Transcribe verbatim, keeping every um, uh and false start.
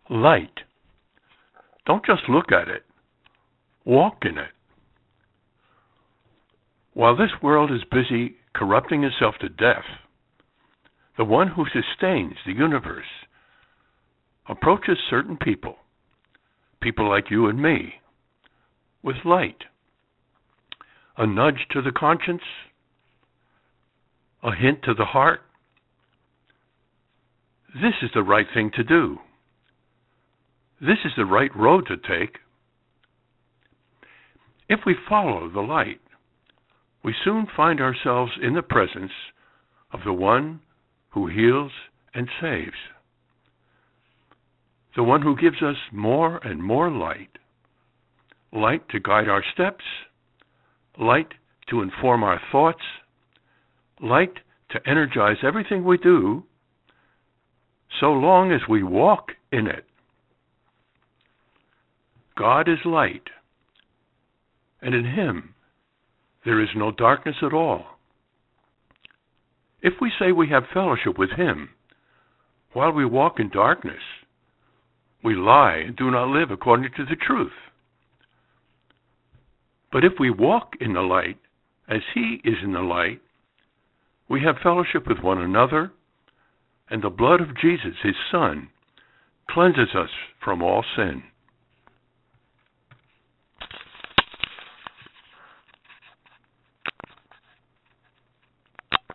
Light. Don't just look at it. Walk in it. While this world is busy corrupting itself to death, the one who sustains the universe approaches certain people, people like you and me, with light. A nudge to the conscience, a hint to the heart. This is the right thing to do. This is the right road to take. If we follow the light, we soon find ourselves in the presence of the one who heals and saves, the one who gives us more and more light, light to guide our steps, light to inform our thoughts, light to energize everything we do, so long as we walk in it. God is light, and in Him there is no darkness at all. If we say we have fellowship with Him while we walk in darkness, we lie and do not live according to the truth. But if we walk in the light as He is in the light, we have fellowship with one another, and the blood of Jesus, His Son, cleanses us from all sin.